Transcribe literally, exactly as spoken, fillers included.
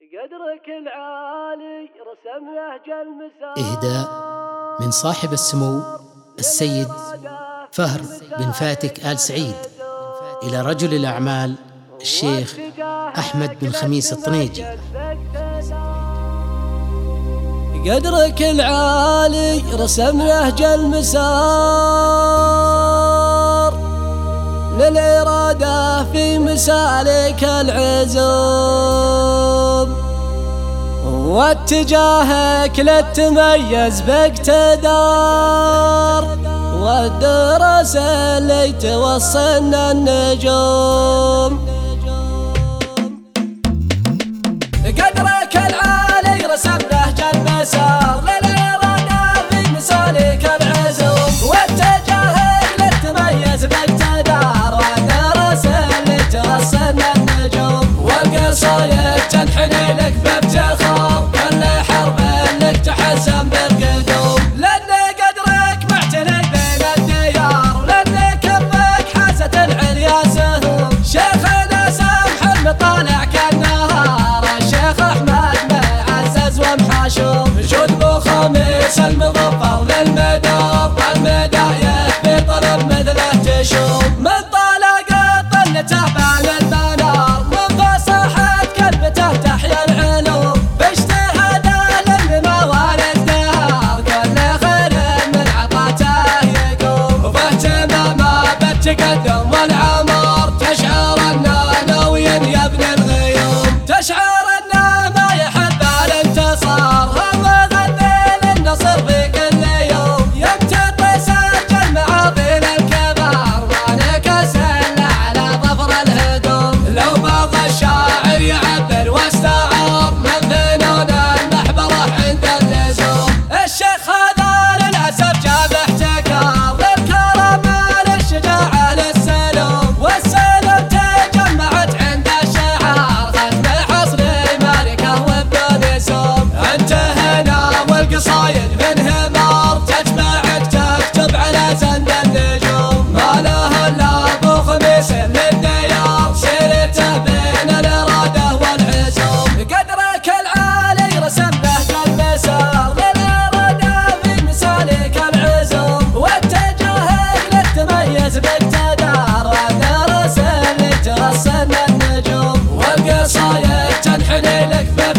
قدرك العالي رسم نهج المسار. إهداء من صاحب السمو السيد فهر بن فاتك آل سعيد إلى رجل الأعمال الشيخ أحمد بن خميس الطنيجي. قدرك العالي رسم نهج المسار للإرادة في مسالك العزوم، واتجاهك للتميز باقتدار، والدراسة اللي توصلنا النجوم. قدرك العالي رسم نهج المسار للإرادة في مسالك العزوم، واتجاهك للتميز باقتدار، والدراسة اللي توصلنا النجوم. والقصايد تنحني لك بافتخار، كل حرب لك تحسن بالقدوم، لأن قدرك معتني بين الديار، ولأن كفك حازت العليا سهوم. شيخنا سمح المطالع كالنهار، الشيخ أحمد معزز ومحاشوم، جود بو خميس المظفر للمدار، والمدايح بطلب مثله تشوم. من طلق طلته بان المنار، من فصاحة كلمته تحيا العلوم، باجتهاده للموال الدهر، كل خير من عطاته يقوم. وباهتمامه بالتقدم والعمار، تشعر انه ناوي يبني الغيوم، تشعر انه ما يحب الانتصار، هم غذيل النصر في كل يوم. يمتطي سجل المعاضين الكبار، وانكس على ظفر الهدوم. لو بغى الشاعر يعبر واستعار، من فنون المحبرة عند اللزوم. الشيخ هذا للأسف جاب احتكار، للكرم للشجاعة للسلوم، والسلوم تجمعت عند الشعار، ختم حصري مالكه وبدون يسوم. انت هنا والقصايد من همار، تجمعك تكتب على زند النجوم، ما له الا ابو خميس للديار، سيرته بين الاراده والعزوم. قدرك العالي رسم نهج المسار للاراده في مسالك العزوم، واتجاهك للتميز باقتدار، والدرس اللي توصلنا النجوم. والقصايد تنحني لك